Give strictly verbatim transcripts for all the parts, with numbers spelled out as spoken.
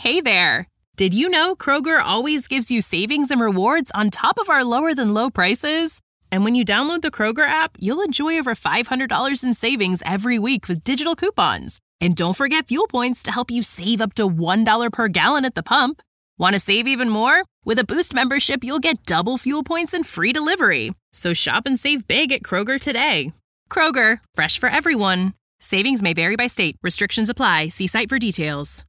Hey there! Did you know Kroger always gives you savings and rewards on top of our lower-than-low prices? And when you download the Kroger app, you'll enjoy over five hundred dollars in savings every week with digital coupons. And don't forget fuel points to help you save up to one dollar per gallon at the pump. Want to save even more? With a Boost membership, you'll get double fuel points and free delivery. So shop and save big at Kroger today. Kroger, fresh for everyone. Savings may vary by state. Restrictions apply. See site for details.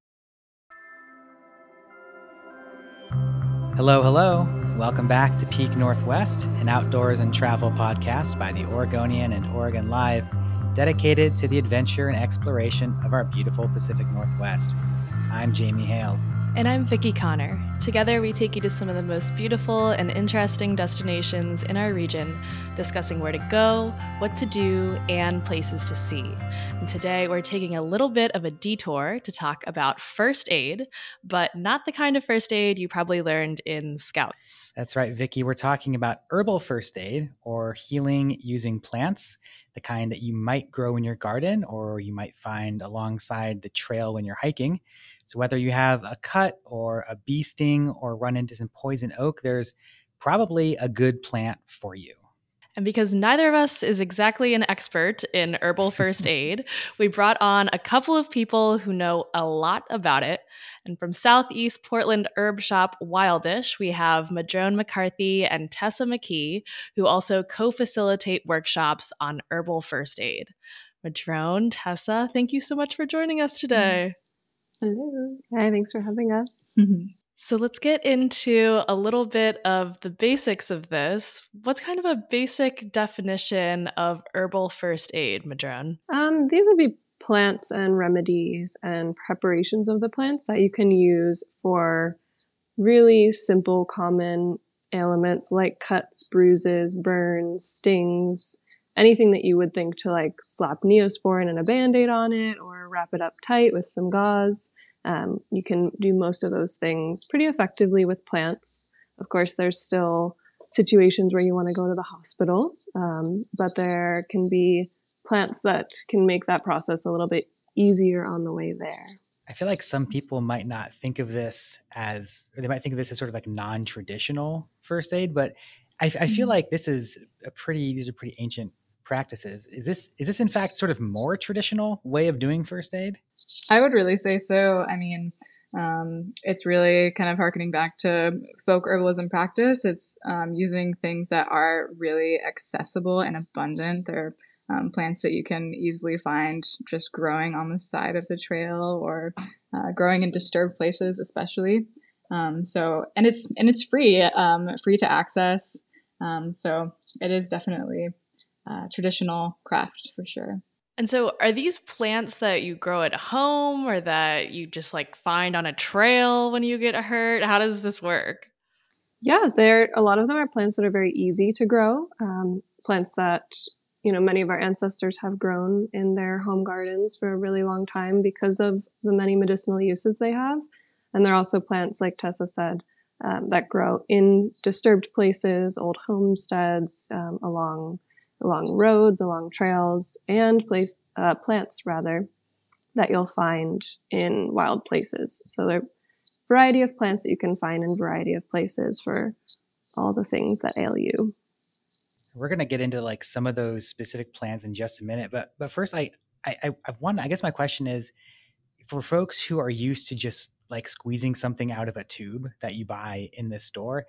Hello, hello. Welcome back to Peak Northwest, an outdoors and travel podcast by the Oregonian and Oregon Live, dedicated to the adventure and exploration of our beautiful Pacific Northwest. I'm Jamie Hale. And I'm Vicki Connor. Together, we take you to some of the most beautiful and interesting destinations in our region, discussing where to go, what to do, and places to see. And today, we're taking a little bit of a detour to talk about first aid, but not the kind of first aid you probably learned in Scouts. That's right, Vicki. We're talking about herbal first aid, or healing using plants, the kind that you might grow in your garden or you might find alongside the trail when you're hiking. So whether you have a cut or a bee sting or run into some poison oak, there's probably a good plant for you. And because neither of us is exactly an expert in herbal first aid, we brought on a couple of people who know a lot about it. And from Southeast Portland herb shop Wildish, we have Madrone McCarthy and Tessa McKee, who also co-facilitate workshops on herbal first aid. Madrone, Tessa, thank you so much for joining us today. Hello. Hi, thanks for having us. Mm-hmm. So let's get into a little bit of the basics of this. What's kind of a basic definition of herbal first aid, Madrone? Um, these would be plants and remedies and preparations of the plants that you can use for really simple, common ailments like cuts, bruises, burns, stings, anything that you would think to like slap Neosporin and a Band-Aid on it or wrap it up tight with some gauze. Um, you can do most of those things pretty effectively with plants. Of course, there's still situations where you want to go to the hospital, um, but there can be plants that can make that process a little bit easier on the way there. I feel like some people might not think of this as, or they might think of this as sort of like non-traditional first aid, but I, I feel like this is a pretty, these are pretty ancient practices. Is this, is this in fact sort of more traditional way of doing first aid? I would really say so. I mean, um, it's really kind of harkening back to folk herbalism practice. It's um, using things that are really accessible and abundant. They're um, plants that you can easily find just growing on the side of the trail or uh, growing in disturbed places, especially. Um, so, and it's and it's free, um, free to access. Um, so it is definitely a traditional craft for sure. And so are these plants that you grow at home or that you just like find on a trail when you get hurt? How does this work? Yeah, there a lot of them are plants that are very easy to grow. Um, plants that, you know, many of our ancestors have grown in their home gardens for a really long time because of the many medicinal uses they have. And they're also plants, like Tessa said, um, that grow in disturbed places, old homesteads, um, along along roads, along trails, and place uh, plants, rather, that you'll find in wild places. So there are a variety of plants that you can find in a variety of places for all the things that ail you. We're going to get into like some of those specific plants in just a minute, but but first, I I I want I guess my question is, for folks who are used to just like squeezing something out of a tube that you buy in the store,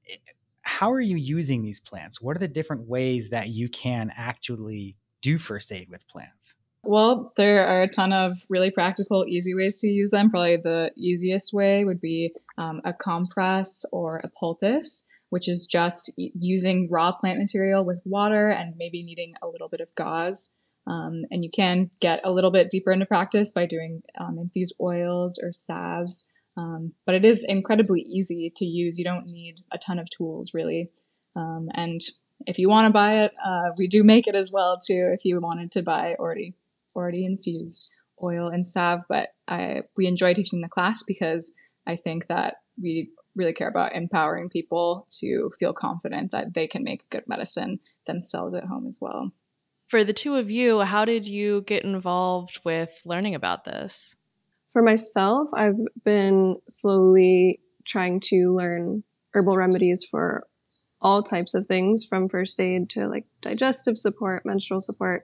how are you using these plants? What are the different ways that you can actually do first aid with plants? Well, there are a ton of really practical, easy ways to use them. Probably the easiest way would be um, a compress or a poultice, which is just using raw plant material with water and maybe needing a little bit of gauze. Um, and you can get a little bit deeper into practice by doing um, infused oils or salves. Um, but it is incredibly easy to use. You don't need a ton of tools, really. Um, and if you want to buy it, uh, we do make it as well, too, if you wanted to buy already already infused oil and salve. But I, we enjoy teaching the class because I think that we really care about empowering people to feel confident that they can make good medicine themselves at home as well. For the two of you, how did you get involved with learning about this? for myself, I've been slowly trying to learn herbal remedies for all types of things, from first aid to like digestive support, menstrual support,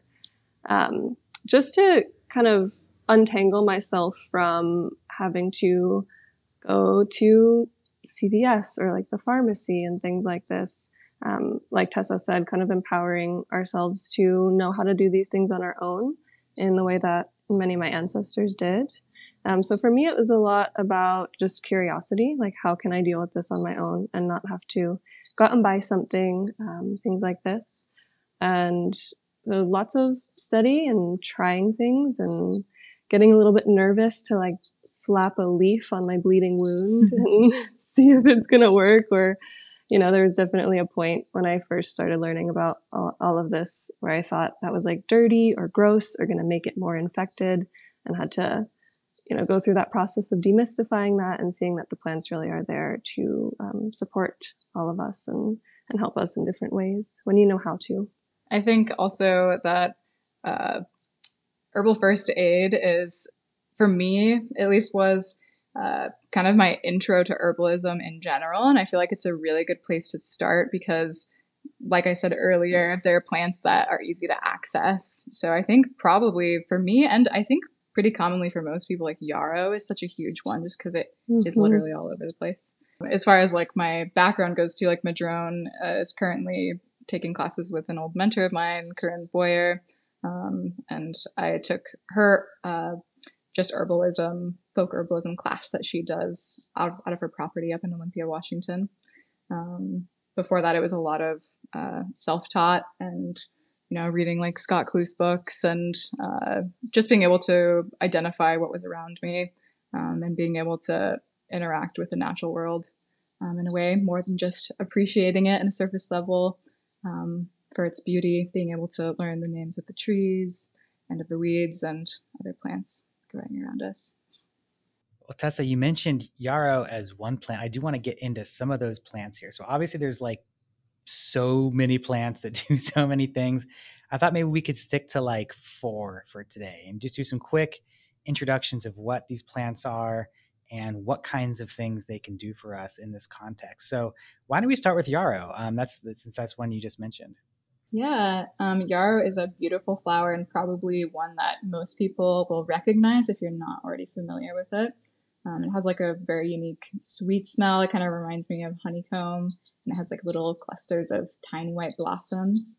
um, just to kind of untangle myself from having to go to C V S or like the pharmacy and things like this. Um, like Tessa said, kind of empowering ourselves to know how to do these things on our own in the way that many of my ancestors did. Um, so for me, it was a lot about just curiosity, like how can I deal with this on my own and not have to go out and buy something, um, things like this. And uh, lots of study and trying things and getting a little bit nervous to like slap a leaf on my bleeding wound and see if it's going to work. Or, you know, there was definitely a point when I first started learning about all, all of this where I thought that was like dirty or gross or going to make it more infected, and had to, you know, go through that process of demystifying that and seeing that the plants really are there to um, support all of us and, and help us in different ways when you know how to. I think also that uh, herbal first aid is, for me, at least was uh, kind of my intro to herbalism in general. And I feel like it's a really good place to start because, like I said earlier, there are plants that are easy to access. So I think probably for me, and I think pretty commonly for most people, like yarrow is such a huge one just because it mm-hmm. is literally all over the place. As far as like my background goes too, like Madrone uh, is currently taking classes with an old mentor of mine, Corinne Boyer. Um, and I took her uh, just herbalism, folk herbalism class that she does out, out of her property up in Olympia, Washington. Um, before that, it was a lot of uh, self-taught and you know, reading like Scott Cluse books and uh, just being able to identify what was around me um, and being able to interact with the natural world um, in a way more than just appreciating it on a surface level um, for its beauty, being able to learn the names of the trees and of the weeds and other plants growing around us. Well, Tessa, you mentioned yarrow as one plant. I do want to get into some of those plants here. So obviously there's like so many plants that do so many things. I thought maybe we could stick to like four for today and just do some quick introductions of what these plants are and what kinds of things they can do for us in this context. So why don't we start with yarrow? Um, that's the, since that's one you just mentioned. Yeah, um, yarrow is a beautiful flower and probably one that most people will recognize if you're not already familiar with it. Um, it has like a very unique sweet smell. It kind of reminds me of honeycomb, and it has like little clusters of tiny white blossoms.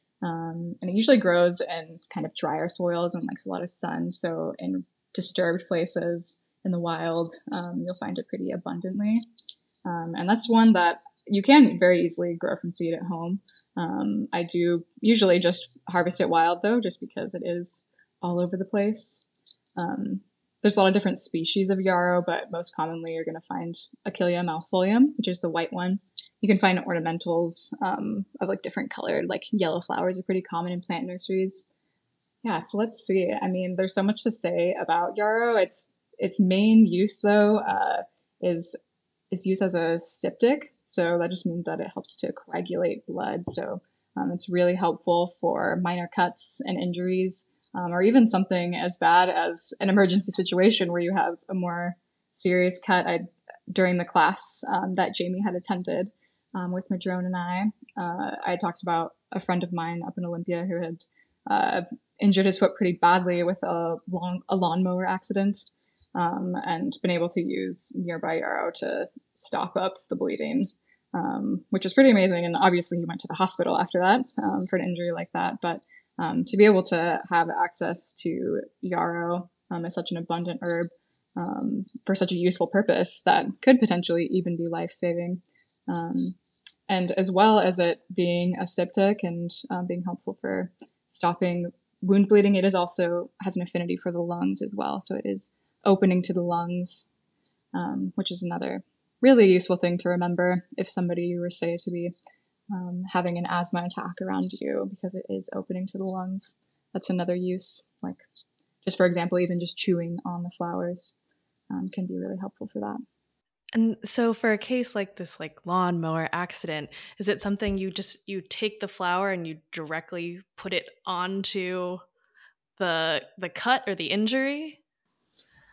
Um, and it usually grows in kind of drier soils and likes a lot of sun. So in disturbed places in the wild, um, you'll find it pretty abundantly. Um, and that's one that you can very easily grow from seed at home. Um, I do usually just harvest it wild though, just because it is all over the place. Um, There's a lot of different species of yarrow, but most commonly you're going to find Achillea malfolium, which is the white one. You can find ornamentals um, of like different colored, like yellow flowers are pretty common in plant nurseries. Yeah, so let's see. I mean, there's so much to say about yarrow. Its its main use though uh, is is used as a styptic, so that just means that it helps to coagulate blood. So um, it's really helpful for minor cuts and injuries. Um, or even something as bad as an emergency situation where you have a more serious cut. I, during the class um, that Jamie had attended um, with Madrone and I, uh, I talked about a friend of mine up in Olympia who had uh, injured his foot pretty badly with a, long, a lawnmower accident um, and been able to use nearby yarrow to stop up the bleeding, um, which is pretty amazing. And obviously he went to the hospital after that um, for an injury like that. But Um, to be able to have access to yarrow um, as such an abundant herb um, for such a useful purpose that could potentially even be life-saving. Um, and as well as it being a styptic and um, being helpful for stopping wound bleeding, it is also has an affinity for the lungs as well. So it is opening to the lungs, um, which is another really useful thing to remember if somebody you were, say, to be Um, having an asthma attack around you because it is opening to the lungs. That's another use. Like, just for example, even just chewing on the flowers um, can be really helpful for that. And so for a case like this, like lawnmower accident, is it something you just, you take the flower and you directly put it onto the the cut or the injury?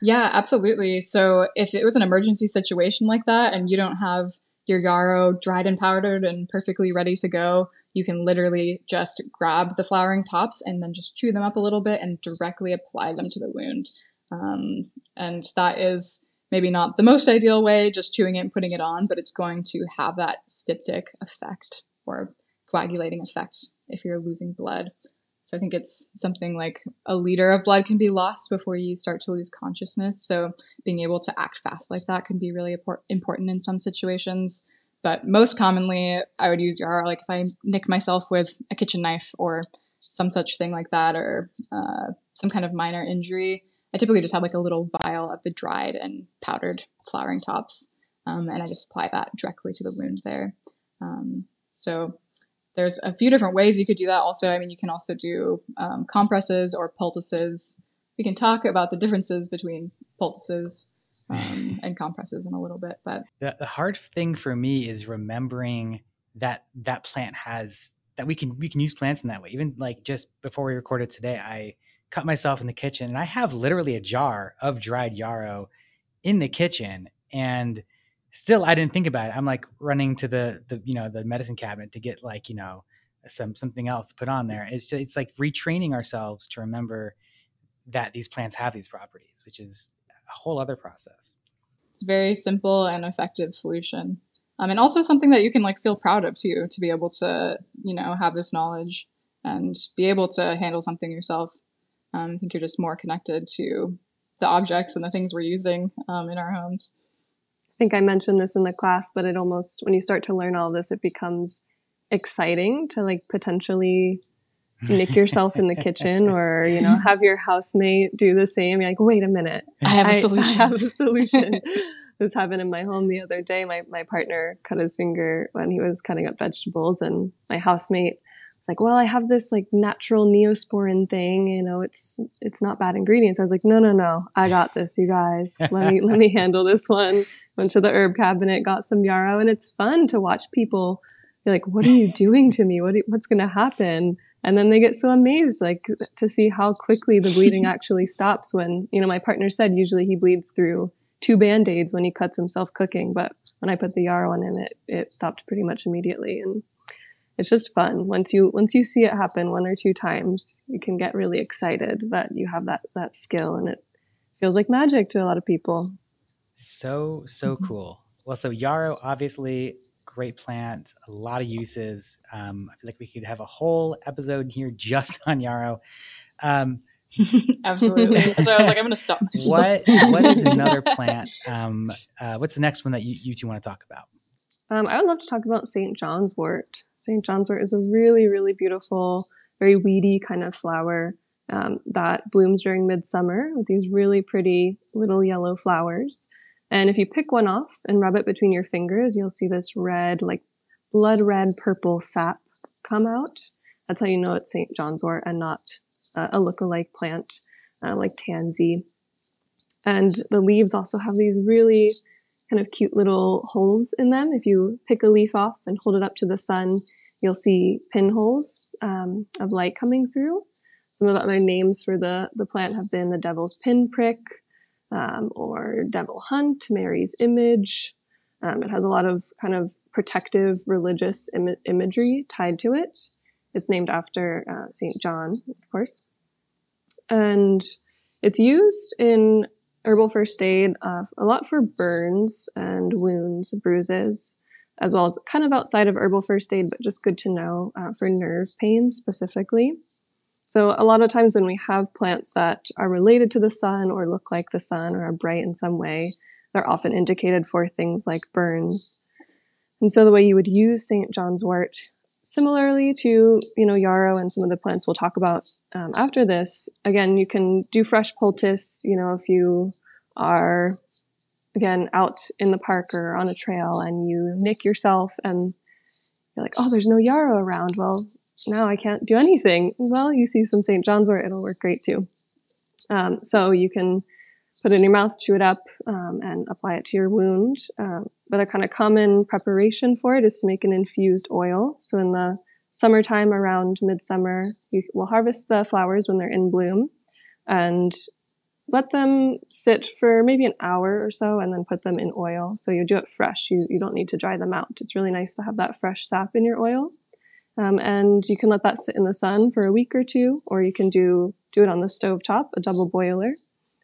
Yeah, absolutely. So if it was an emergency situation like that and you don't have your yarrow dried and powdered and perfectly ready to go, you can literally just grab the flowering tops and then just chew them up a little bit and directly apply them to the wound. Um, and that is maybe not the most ideal way, just chewing it and putting it on, but it's going to have that styptic effect or coagulating effect if you're losing blood. So I think it's something like a liter of blood can be lost before you start to lose consciousness. So being able to act fast like that can be really important in some situations. But most commonly, I would use yarrow, like if I nick myself with a kitchen knife or some such thing like that, or uh, some kind of minor injury. I typically just have like a little vial of the dried and powdered flowering tops, um, and I just apply that directly to the wound there. Um, so there's a few different ways you could do that also. I mean, you can also do um, compresses or poultices. We can talk about the differences between poultices um, and compresses in a little bit. But the, the hard thing for me is remembering that that plant has, that we can we can use plants in that way. Even like just before we recorded today, I cut myself in the kitchen and I have literally a jar of dried yarrow in the kitchen, and still I didn't think about it. I'm like running to the the you know the medicine cabinet to get like you know some something else to put on there. It's just, it's like retraining ourselves to remember that these plants have these properties, which is a whole other process. It's a very simple and effective solution, um, and also something that you can like feel proud of too, to be able to you know have this knowledge and be able to handle something yourself. Um, I think you're just more connected to the objects and the things we're using um, in our homes. I think I mentioned this in the class, but it almost, when you start to learn all this, it becomes exciting to like potentially nick yourself in the kitchen or, you know, have your housemate do the same. You're like, wait a minute. I have a solution. I have a solution. This happened in my home the other day. My, my partner cut his finger when he was cutting up vegetables, and my housemate was like, well, I have this like natural Neosporin thing, you know, it's, it's not bad ingredients. I was like, no, no, no, I got this, you guys. Let me, let me handle this one. Went to the herb cabinet, got some yarrow, and it's fun to watch people be like, what are you doing to me? What, do, what's going to happen? And then they get so amazed, like to see how quickly the bleeding actually stops when, you know, my partner said usually he bleeds through two Band-Aids when he cuts himself cooking. But when I put the yarrow on him, it, it stopped pretty much immediately. And it's just fun. Once you, once you see it happen one or two times, you can get really excited that you have that, that skill, and it feels like magic to a lot of people. So, so mm-hmm. cool. Well, so yarrow, obviously great plant, a lot of uses. Um, I feel like we could have a whole episode here just on yarrow. Um, Absolutely. That's why I was like, I'm going to stop myself. What, what is another plant? Um, uh, what's the next one that you, you two want to talk about? Um, I would love to talk about Saint John's wort. Saint John's wort is a really, really beautiful, very weedy kind of flower um, that blooms during midsummer with these really pretty little yellow flowers. And if you pick one off and rub it between your fingers, you'll see this red, like blood red purple sap come out. That's how you know it's Saint John's wort and not uh, a lookalike plant uh, like tansy. And the leaves also have these really kind of cute little holes in them. If you pick a leaf off and hold it up to the sun, you'll see pinholes um, of light coming through. Some of the other names for the, the plant have been the devil's pinprick, um, or devil hunt, Mary's image. Um, it has a lot of kind of protective religious Im- imagery tied to it. It's named after uh, Saint John, of course. And it's used in herbal first aid uh, a lot for burns and wounds, bruises, as well as kind of outside of herbal first aid, but just good to know uh, for nerve pain specifically. So a lot of times when we have plants that are related to the sun or look like the sun or are bright in some way, they're often indicated for things like burns. And so the way you would use Saint John's wort, similarly to, you know, yarrow and some of the plants we'll talk about um, after this, again, you can do fresh poultice, you know, if you are, again, out in the park or on a trail and you nick yourself and you're like, oh, there's no yarrow around. Well, now I can't do anything. Well, you see some Saint John's wort, it'll work great too. Um, so you can put it in your mouth, chew it up, um, and apply it to your wound. Um, but a kind of common preparation for it is to make an infused oil. So in the summertime, around midsummer, you will harvest the flowers when they're in bloom. And let them sit for maybe an hour or so and then put them in oil. So you do it fresh. You, you don't need to dry them out. It's really nice to have that fresh sap in your oil. Um, and you can let that sit in the sun for a week or two, or you can do, do it on the stove top, a double boiler.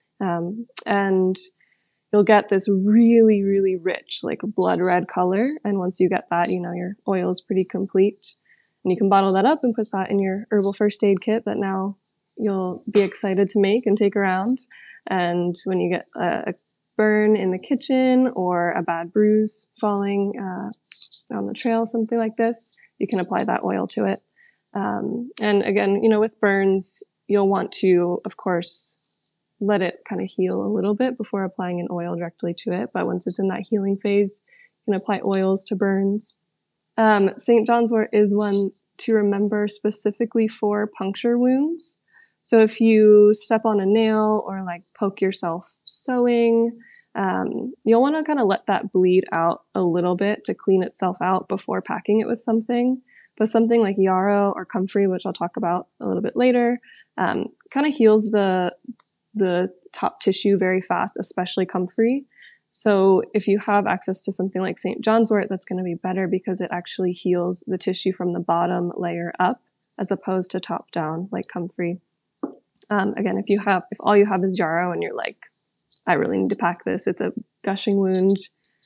Um, and you'll get this really, really rich, like blood red color. And once you get that, you know, your oil is pretty complete. And you can bottle that up and put that in your herbal first aid kit that now you'll be excited to make and take around. And when you get a, a burn in the kitchen or a bad bruise falling uh, on the trail, something like this, you can apply that oil to it. Um, and again, you know, with burns, you'll want to, of course, let it kind of heal a little bit before applying an oil directly to it. But once it's in that healing phase, you can apply oils to burns. Um, Saint John's wort is one to remember specifically for puncture wounds. So if you step on a nail or like poke yourself sewing, um, you'll want to kind of let that bleed out a little bit to clean itself out before packing it with something. But something like yarrow or comfrey, which I'll talk about a little bit later, um, kind of heals the the top tissue very fast, especially comfrey. So if you have access to something like Saint John's wort, that's going to be better because it actually heals the tissue from the bottom layer up as opposed to top down like comfrey. Um, again, if you have, if all you have is yarrow and you're like, I really need to pack this, it's a gushing wound,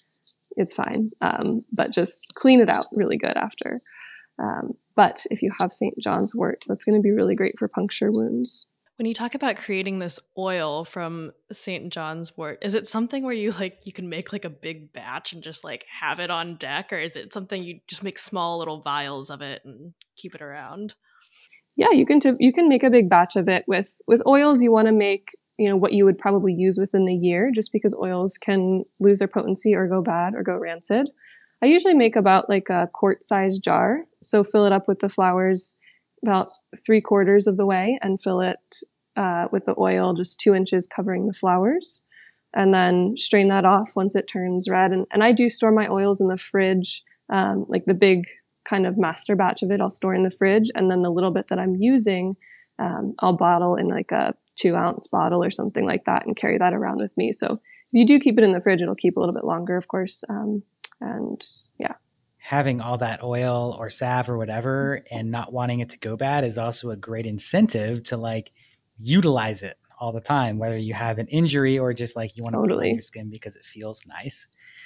it's fine. Um, but just clean it out really good after. Um, but if you have Saint John's wort, that's going to be really great for puncture wounds. When you talk about creating this oil from Saint John's wort, is it something where you like you can make like a big batch and just like have it on deck, or is it something you just make small little vials of it and keep it around? Yeah, you can t- you can make a big batch of it. With with oils, you want to make, you know, what you would probably use within the year, just because oils can lose their potency or go bad or go rancid. I usually make about like a quart-sized jar, so fill it up with the flowers about three quarters of the way and fill it uh, with the oil just two inches covering the flowers, and then strain that off once it turns red. And, and I do store my oils in the fridge, um, like the big kind of master batch of it I'll store in the fridge, and then the little bit that I'm using um, I'll bottle in like a two ounce bottle or something like that and carry that around with me. So if you do keep it in the fridge, it'll keep a little bit longer, of course. Um, and yeah. Having all that oil or salve or whatever and not wanting it to go bad is also a great incentive to like utilize it all the time, whether you have an injury or just like you want to put it on your skin because it feels nice.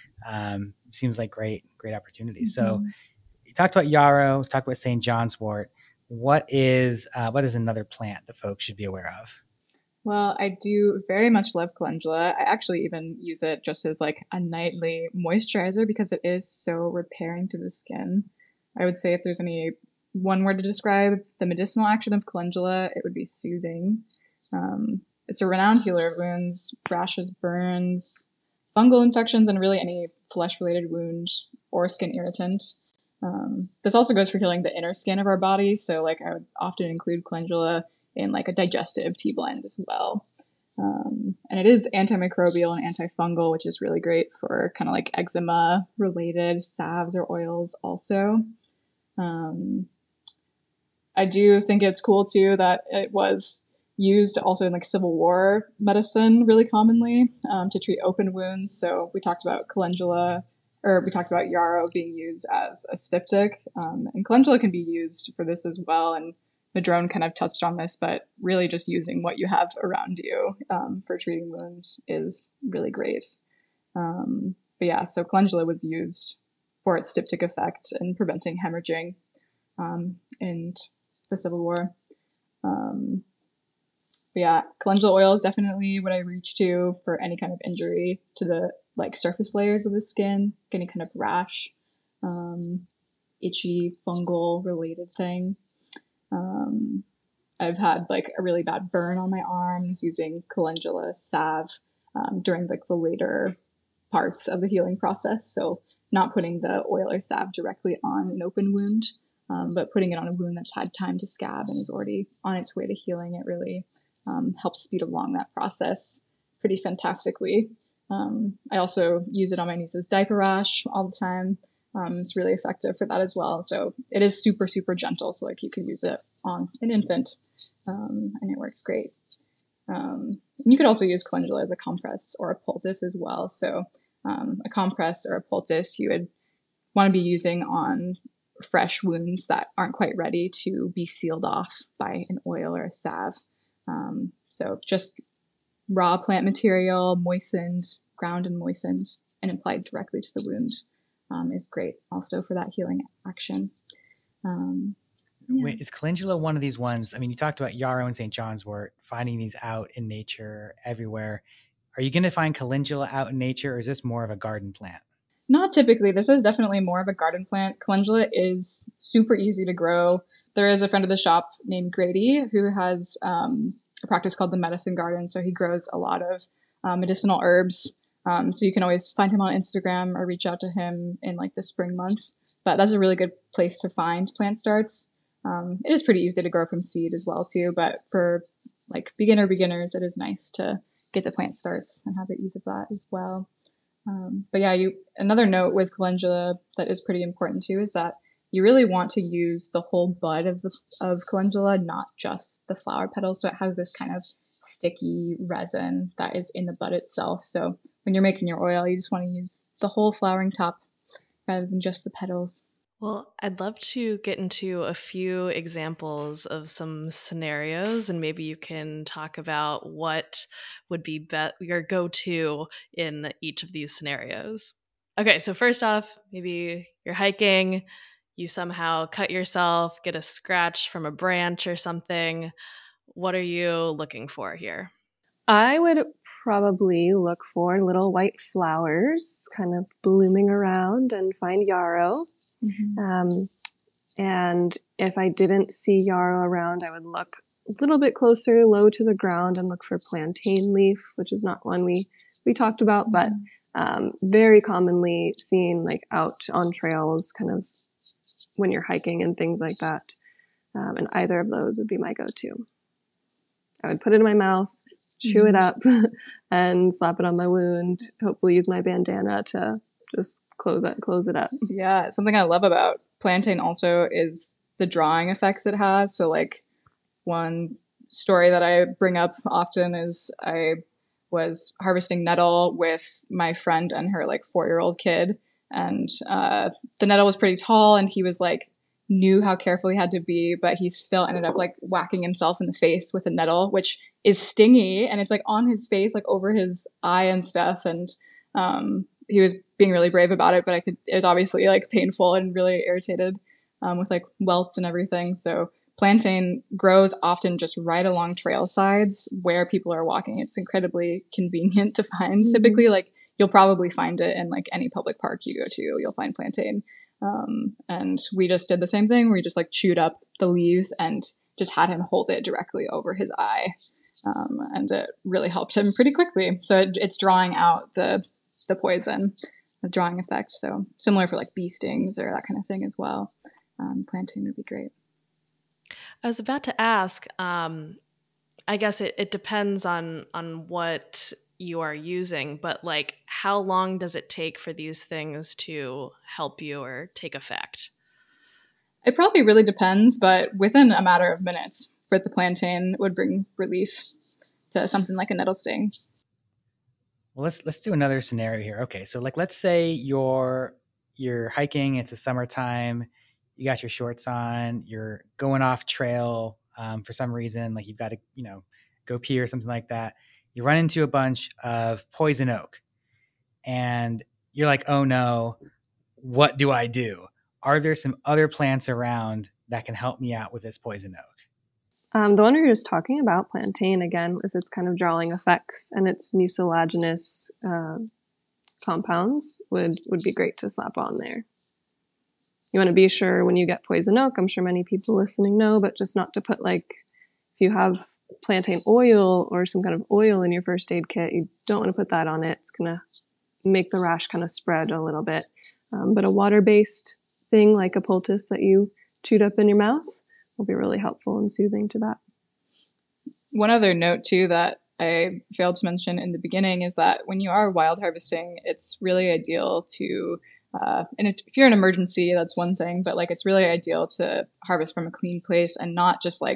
Um, seems like great, great opportunity. Mm-hmm. So you talked about yarrow, talked about Saint John's wort. What is, uh, what is another plant that folks should be aware of? Well, I do very much love calendula. I actually even use it just as like a nightly moisturizer because it is so repairing to the skin. I would say if there's any one word to describe the medicinal action of calendula, it would be soothing. Um, it's a renowned healer of wounds, rashes, burns, fungal infections, and really any flesh-related wound or skin irritant. Um, this also goes for healing the inner skin of our bodies. So like I would often include calendula in like a digestive tea blend as well. Um, and it is antimicrobial and antifungal, which is really great for kind of like eczema related salves or oils also. Um, I do think it's cool too that it was used also in like Civil War medicine really commonly um, to treat open wounds. So we talked about calendula, or we talked about yarrow being used as a styptic, um, and calendula can be used for this as well. And Madrone kind of touched on this, but really just using what you have around you um, for treating wounds is really great. Um, but yeah, so calendula was used for its styptic effect and preventing hemorrhaging um, in the Civil War. Um, but yeah, calendula oil is definitely what I reach to for any kind of injury to the like surface layers of the skin, any kind of rash, um, itchy, fungal related thing. Um, I've had like a really bad burn on my arms using calendula salve um, during like the later parts of the healing process. So not putting the oil or salve directly on an open wound, um, but putting it on a wound that's had time to scab and is already on its way to healing. It really um, helps speed along that process pretty fantastically. Um, I also use it on my niece's diaper rash all the time. Um, it's really effective for that as well. So it is super, super gentle. So like you can use it on an infant um, and it works great. Um, you could also use calendula as a compress or a poultice as well. So um, a compress or a poultice you would want to be using on fresh wounds that aren't quite ready to be sealed off by an oil or a salve. Um, so just raw plant material, moistened, ground and moistened, and applied directly to the wound um, is great also for that healing action. Um, yeah. Wait, is calendula one of these ones? I mean, you talked about yarrow and Saint John's wort, finding these out in nature everywhere. Are you going to find calendula out in nature, or is this more of a garden plant? Not typically. This is definitely more of a garden plant. Calendula is super easy to grow. There is a friend of the shop named Grady who has um, a practice called the Medicine Garden. So he grows a lot of uh, medicinal herbs. Um, so you can always find him on Instagram or reach out to him in like the spring months. But that's a really good place to find plant starts. Um, it is pretty easy to grow from seed as well too. But for like beginner beginners, it is nice to get the plant starts and have the ease of that as well. Um, but yeah, you another note with calendula that is pretty important too is that you really want to use the whole bud of the of calendula, not just the flower petals. So it has this kind of sticky resin that is in the bud itself. So when you're making your oil, you just want to use the whole flowering top rather than just the petals. Well, I'd love to get into a few examples of some scenarios, and maybe you can talk about what would be, be- your go-to in each of these scenarios. Okay, so first off, maybe you're hiking, you somehow cut yourself, get a scratch from a branch or something. What are you looking for here? I would probably look for little white flowers kind of blooming around and find yarrow. Mm-hmm. Um, and if I didn't see yarrow around, I would look a little bit closer, low to the ground, and look for plantain leaf, which is not one we, we talked about, but um, very commonly seen like out on trails, kind of when you're hiking and things like that. Um, and either of those would be my go-to. I would put it in my mouth, chew mm-hmm. it up, and slap it on my wound. Hopefully, use my bandana to just close it, close it up. Yeah, something I love about plantain also is the drawing effects it has. So like one story that I bring up often is I was harvesting nettle with my friend and her like four-year-old kid. And uh, the nettle was pretty tall and he was like, knew how careful he had to be, but he still ended up like whacking himself in the face with a nettle, which is stingy. And it's like on his face, like over his eye and stuff. And um, he was being really brave about it, but I could, it was obviously like painful and really irritated um, with like welts and everything. So plantain grows often just right along trail sides where people are walking. It's incredibly convenient to find. Mm-hmm. Typically, like you'll probably find it in like any public park you go to, you'll find plantain. Um, and we just did the same thing. We just like chewed up the leaves and just had him hold it directly over his eye. Um, and it really helped him pretty quickly. So it, it's drawing out the the poison, the drawing effect. So similar for like bee stings or that kind of thing as well. Um, plantain would be great. I was about to ask, um, I guess it, it depends on, on what you are using, but like how long does it take for these things to help you or take effect? It probably really depends, but within a matter of minutes for the plantain would bring relief to something like a nettle sting. Well, let's let's do another scenario here. Okay, so like let's say you're you're hiking, it's the summertime, you got your shorts on, you're going off trail um, for some reason, like you've got to, you know, go pee or something like that. You run into a bunch of poison oak and you're like, oh no, what do I do? Are there some other plants around that can help me out with this poison oak? Um, the one we were just talking about, plantain, again, with its kind of drawing effects and its mucilaginous uh, compounds would, would be great to slap on there. You want to be sure when you get poison oak, I'm sure many people listening know, but just not to put like, if you have plantain oil or some kind of oil in your first aid kit, you don't want to put that on it. It's going to make the rash kind of spread a little bit. Um, but a water-based thing like a poultice that you chewed up in your mouth will be really helpful and soothing to that. One other note too that I failed to mention in the beginning is that when you are wild harvesting, it's really ideal to, uh, and it's, if you're in an emergency, that's one thing, but like it's really ideal to harvest from a clean place and not just like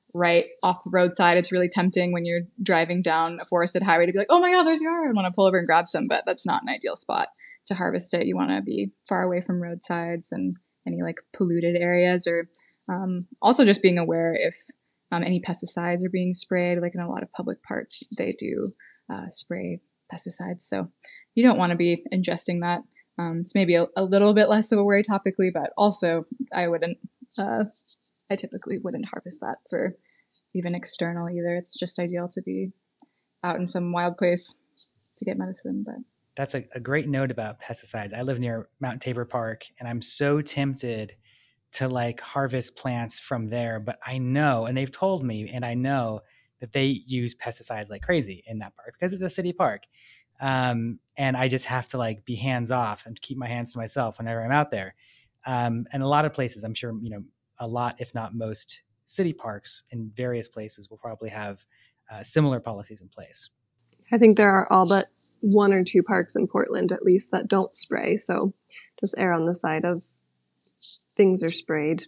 right off the roadside. It's really tempting when you're driving down a forested highway to be like, oh my God, there's your herb. I want to pull over and grab some, but that's not an ideal spot to harvest it. You want to be far away from roadsides and any like polluted areas, or um, also just being aware if um, any pesticides are being sprayed. Like in a lot of public parks, they do uh, spray pesticides. So you don't want to be ingesting that. Um, it's maybe a, a little bit less of a worry topically, but also I wouldn't, uh, I typically wouldn't harvest that for even external either. It's just ideal to be out in some wild place to get medicine. But that's a, a great note about pesticides. I live near Mount Tabor Park, and I'm so tempted to like harvest plants from there. But I know, and they've told me, and I know that they use pesticides like crazy in that park because it's a city park. Um, and I just have to like be hands off and keep my hands to myself whenever I'm out there. Um, and a lot of places, I'm sure, you know, a lot, if not most city parks in various places will probably have uh, similar policies in place. I think there are all but one or two parks in Portland, at least, that don't spray. So just err on the side of things are sprayed.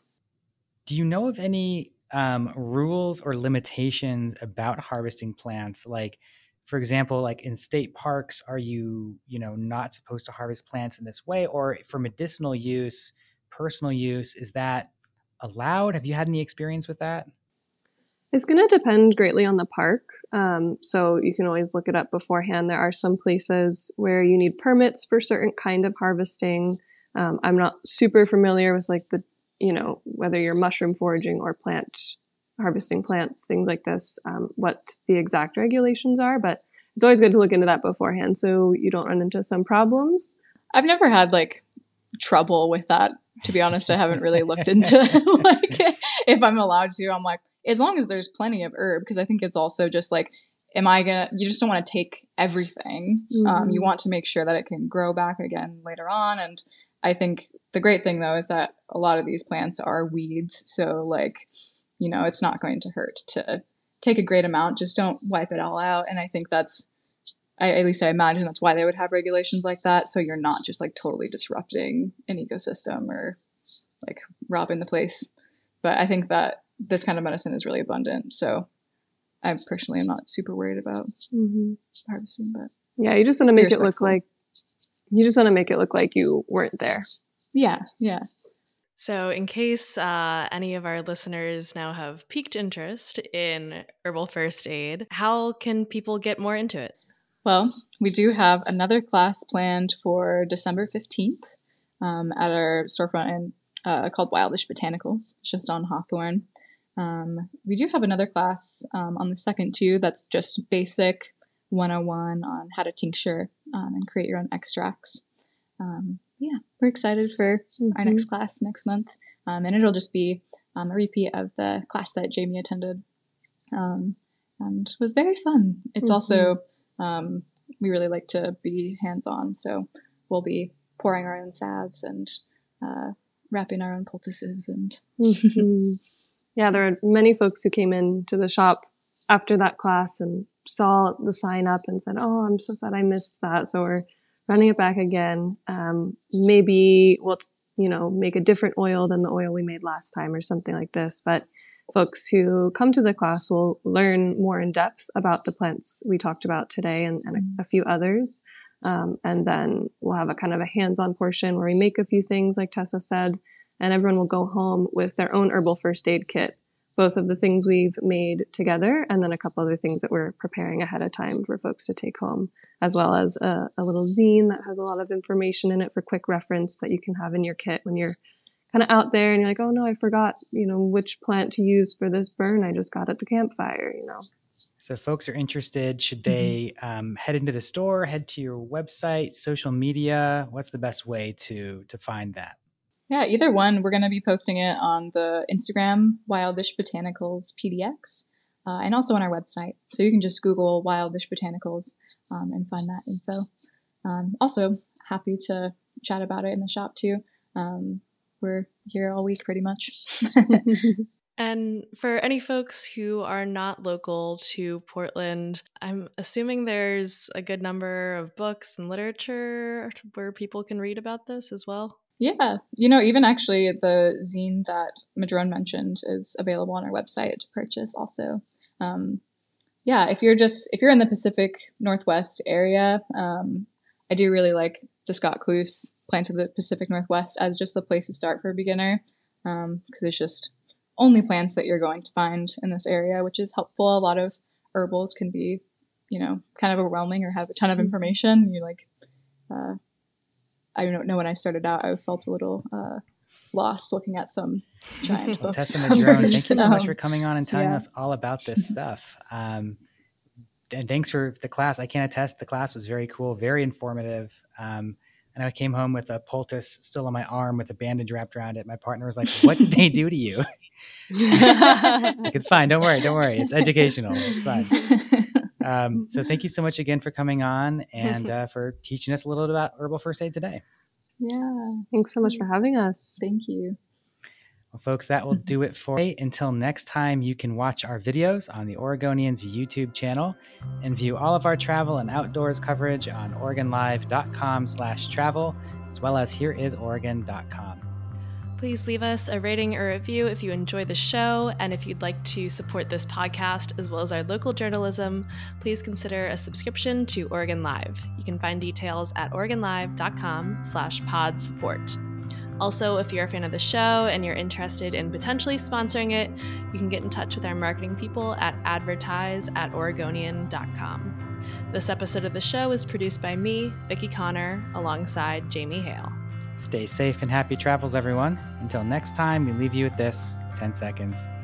Do you know of any um, rules or limitations about harvesting plants? Like, for example, like in state parks, are you, you know, not supposed to harvest plants in this way? Or for medicinal use, personal use, is that allowed? Have you had any experience with that? It's going to depend greatly on the park. Um, so you can always look it up beforehand. There are some places where you need permits for certain kind of harvesting. Um, I'm not super familiar with like the, you know, whether you're mushroom foraging or plant harvesting plants, things like this, um, what the exact regulations are, but it's always good to look into that beforehand so you don't run into some problems. I've never had like trouble with that. To be honest, I haven't really looked into like if I'm allowed to. I'm like, as long as there's plenty of herb, because I think it's also just like, am I gonna, you just don't want to take everything. Mm-hmm. Um, you want to make sure that it can grow back again later on. And I think the great thing though is that a lot of these plants are weeds. So like, you know, it's not going to hurt to take a great amount. Just don't wipe it all out. And I think that's, I, at least I imagine that's why they would have regulations like that. So you're not just like totally disrupting an ecosystem or like robbing the place. But I think that this kind of medicine is really abundant. So I personally am not super worried about mm-hmm. harvesting, but yeah, you just want to make it look like, you just want to make it look like you weren't there. Yeah. Yeah. So in case uh, any of our listeners now have piqued interest in herbal first aid, how can people get more into it? Well, we do have another class planned for December fifteenth um, at our storefront in, uh, called Wildish Botanicals. It's just on Hawthorne. Um, we do have another class um, on the second too that's just basic one oh one on how to tincture um, and create your own extracts. Um, yeah, we're excited for mm-hmm. our next class next month. Um, and it'll just be um, a repeat of the class that Jamie attended um, and it was very fun. It's mm-hmm. also, um, we really like to be hands-on. So we'll be pouring our own salves and uh, wrapping our own poultices. And mm-hmm. Yeah, there are many folks who came into the shop after that class and saw the sign up and said, oh, I'm so sad I missed that. So we're running it back again. Um, maybe we'll, you know, make a different oil than the oil we made last time or something like this. But folks who come to the class will learn more in depth about the plants we talked about today and, and a, a few others. Um, and then we'll have a kind of a hands-on portion where we make a few things like Tessa said, and everyone will go home with their own herbal first aid kit, both of the things we've made together and then a couple other things that we're preparing ahead of time for folks to take home, as well as a, a little zine that has a lot of information in it for quick reference that you can have in your kit when you're kind of out there and you're like, oh no, I forgot, you know, which plant to use for this burn I just got at the campfire, you know. So if folks are interested, should they mm-hmm. um, head into the store, head to your website, social media? What's the best way to to find that? Yeah, either one. We're going to be posting it on the Instagram, Wildish Botanicals P D X, uh, and also on our website. So you can just Google Wildish Botanicals um, and find that info. Um, also, happy to chat about it in the shop too. Um, we're here all week pretty much. And for any folks who are not local to Portland, I'm assuming there's a good number of books and literature where people can read about this as well. Yeah. You know, even actually the zine that Madrone mentioned is available on our website to purchase also. Um, yeah, if you're just, if you're in the Pacific Northwest area, um, I do really like the Scott Cluse Plants of the Pacific Northwest as just the place to start for a beginner, because um, it's just only plants that you're going to find in this area, which is helpful. A lot of herbals can be, you know, kind of overwhelming or have a ton of information. You're like, uh, I don't know, when I started out, I felt a little uh, lost looking at some giant Well, books. Tessa Madrone, thank you so much Um, for coming on and telling yeah. us all about this stuff. Um, and thanks for the class. I can attest the class was very cool, very informative. Um, and I came home with a poultice still on my arm with a bandage wrapped around it. My partner was like, what did they do to you? Like, it's fine. Don't worry. Don't worry. It's educational. It's fine. Um, so thank you so much again for coming on and uh, for teaching us a little bit about herbal first aid today. Yeah. Thanks so much for having us. Thank you. Well, folks, that will do it for today. Until next time, you can watch our videos on the Oregonians YouTube channel and view all of our travel and outdoors coverage on OregonLive.com slash travel, as well as here is Oregon dot com. Please leave us a rating or review if you enjoy the show, and if you'd like to support this podcast as well as our local journalism, please consider a subscription to Oregon Live. You can find details at OregonLive.com slash pod support. Also, if you're a fan of the show and you're interested in potentially sponsoring it, you can get in touch with our marketing people at advertise at Oregonian dot com. This episode of the show is produced by me, Vicki Connor, alongside Jamie Hale. Stay safe and happy travels, everyone. Until next time, we leave you with this ten seconds.